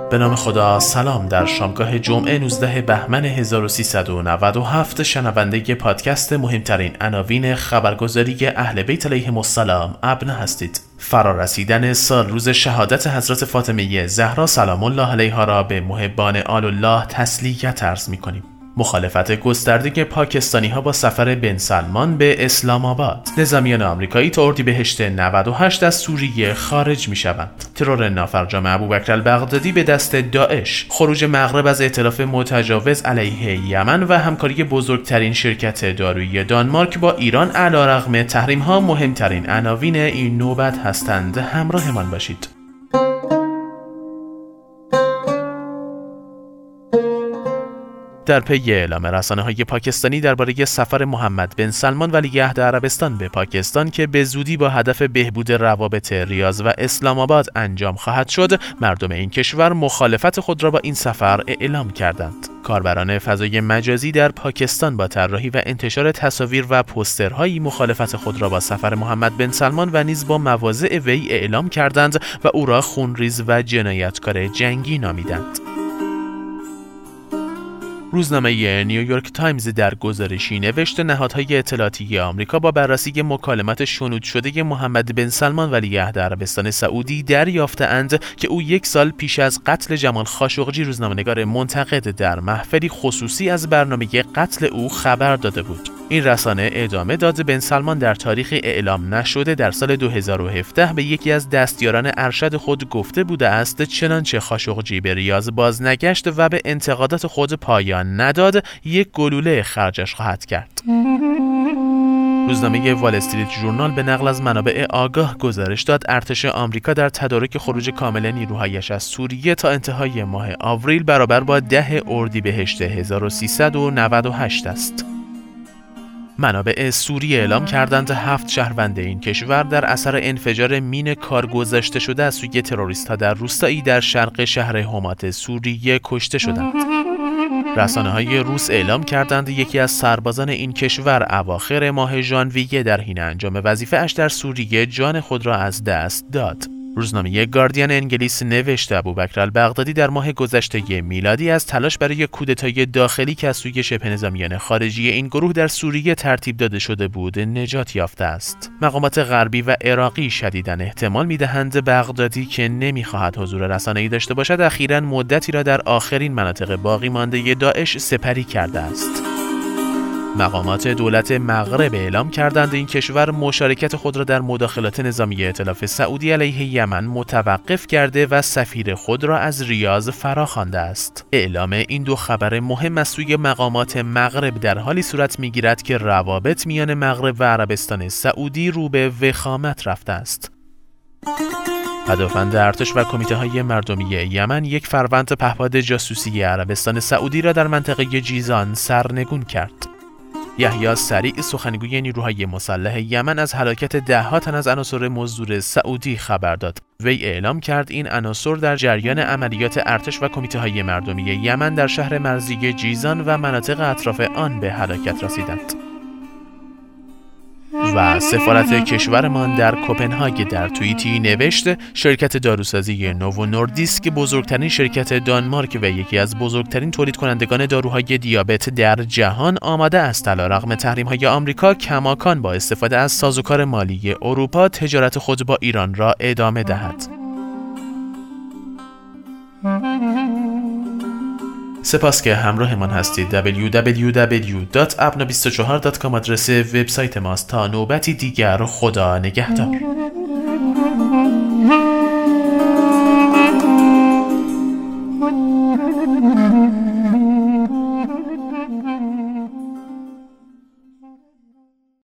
به نام خدا. سلام. در شامگاه جمعه 19 بهمن 1397 شنونده پادکست مهمترین عناوین خبرگزاری اهل بیت علیهم السلام ابنه هستید. فرارسیدن سال روز شهادت حضرت فاطمه زهرا سلام الله علیها را به محبان آل الله تسلیت عرض می‌کنیم. مخالفت گسترده پاکستانی ها با سفر بن سلمان به اسلام آباد. نظامیان آمریکایی تا اردیبهشت 98 از سوریه خارج می شوند. ترور نافرجام ابوبکر البغدادی به دست داعش. خروج مغرب از ائتلاف متجاوز علیه یمن و همکاری بزرگترین شرکت دارویی دانمارک با ایران علیرغم تحریم ها مهمترین عناوین این نوبت هستند. همراهمان باشید. در پی اعلام رسانه‌های پاکستانی درباره سفر محمد بن سلمان ولیعهد عربستان به پاکستان که به زودی با هدف بهبود روابط ریاض و اسلام آباد انجام خواهد شد، مردم این کشور مخالفت خود را با این سفر اعلام کردند. کاربران فضای مجازی در پاکستان با طراحی و انتشار تصاویر و پوسترهایی مخالفت خود را با سفر محمد بن سلمان و نیز با مواضع وی اعلام کردند و او را خونریز و جنایتکار جنگی نامیدند. روزنامه نیویورک تایمز در گزارشی نوشت نهادهای اطلاعاتی آمریکا با بررسی مکالمات شنود شده محمد بن سلمان ولیعهد عربستان سعودی دریافته‌اند که او 1 سال پیش از قتل جمال خاشقجی روزنامه‌نگار منتقد در محفلی خصوصی از برنامه قتل او خبر داده بود. این رسانه ادامه داد بن سلمان در تاریخ اعلام نشده در سال 2017 به یکی از دستیاران ارشد خود گفته بوده است چنانچه خاشقجی به ریاض بازنگشت و به انتقادات خود پایان نداد، 1 گلوله خرجش خواهد کرد. روزنامه وال استریت ژورنال به نقل از منابع آگاه گزارش داد ارتش آمریکا در تدارک خروج کامل نیروهایش از سوریه تا انتهای ماه آوریل برابر با 10 اردیبهشت 1398 است. منابع سوریه اعلام کردند 7 شهروند این کشور در اثر انفجار مین کار گذاشته شده از سوی تروریست‌ها در روستایی در شرق شهر حمات سوریه کشته شدند. رسانه‌های روس اعلام کردند یکی از سربازان این کشور اواخر ماه ژانویه در حین انجام وظیفه‌اش در سوریه جان خود را از دست داد. روزنامه گاردین انگلیس نوشته ابوبکر البغدادی در ماه گذشته میلادی از تلاش برای کودتای داخلی که از سوی شبه نظامیان خارجی این گروه در سوریه ترتیب داده شده بود نجات یافته است. مقامات غربی و عراقی شدیداً احتمال می‌دهند بغدادی که نمی‌خواهد حضور رسانه‌ای داشته باشد اخیراً مدتی را در آخرین مناطق باقی مانده داعش سپری کرده است. مقامات دولت مغرب اعلام کردند این کشور مشارکت خود را در مداخلات نظامی ائتلاف سعودی علیه یمن متوقف کرده و سفیر خود را از ریاض فراخوانده است. اعلام این 2 خبر مهم از سوی مقامات مغرب در حالی صورت می‌گیرد که روابط میان مغرب و عربستان سعودی رو به وخامت رفته است. پدافند ارتش و کمیته‌های مردمی یمن 1 فروند پهپاد جاسوسی عربستان سعودی را در منطقه جیزان سرنگون کرد. یحیی سریع سخنگوی نیروهای مسلح یمن از هلاکت 10 تن از عناصر مزدور سعودی خبر داد. وی اعلام کرد این عناصر در جریان عملیات ارتش و کمیته‌های مردمی یمن در شهر مرزی جیزان و مناطق اطراف آن به هلاکت رسیدند. و سفارت کشورمان در کوپنهاگ در توییتی نوشت شرکت داروسازی نوو نوردیسک بزرگترین شرکت دانمارک و یکی از بزرگترین تولید کنندگان داروهای دیابت در جهان آماده است علیرغم تحریم‌های آمریکا کماکان با استفاده از سازوکار مالی اروپا تجارت خود با ایران را ادامه دهد. سپاس که همراهمان هستید. www.abna24.com آدرس وبسایت ماست. تا نوبتی دیگر خدا نگهدار.